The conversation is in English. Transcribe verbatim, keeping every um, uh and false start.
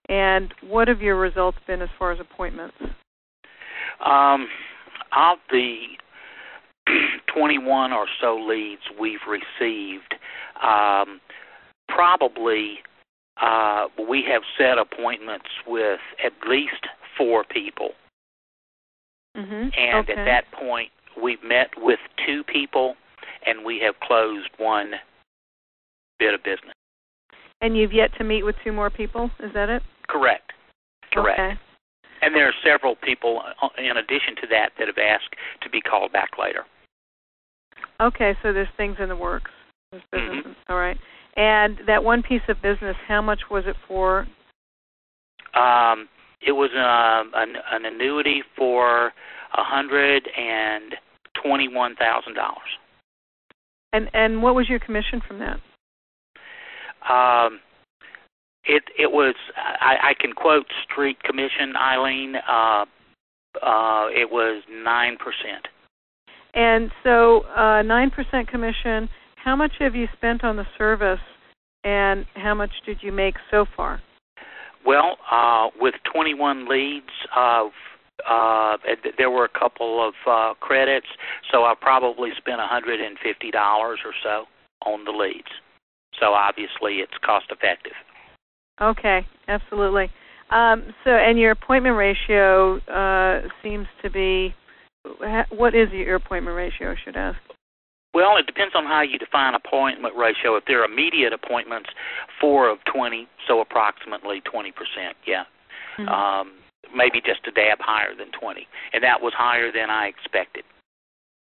And what have your results been as far as appointments? Um, of the twenty-one or so leads we've received, um, probably uh, we have set appointments with at least four people. Mm-hmm. And okay. at that point, we've met with two people, and we have closed one bit of business. And you've yet to meet with two more people? Is that it? Correct. Correct. Okay. And there are several people, in addition to that, that have asked to be called back later. Okay, so there's things in the works. There's business. Mm-hmm. All right. And that one piece of business, how much was it for? Um, it was um, an, an annuity for one hundred twenty-one thousand dollars. And and what was your commission from that? Um, it it was. I, I can quote Street Commission, Eileen. Uh, uh, it was nine percent. And so uh, nine percent commission. How much have you spent on the service, and how much did you make so far? Well, uh, with twenty-one leads, uh, uh, there were a couple of uh, credits, so I probably spent one hundred fifty dollars or so on the leads. So obviously it's cost effective. Okay, absolutely. Um, so, and your appointment ratio uh, seems to be, what is your appointment ratio, I should ask? Well, it depends on how you define appointment ratio. If they're immediate appointments, four of twenty, so approximately twenty percent, yeah. Mm-hmm. Um, maybe just a dab higher than twenty. And that was higher than I expected.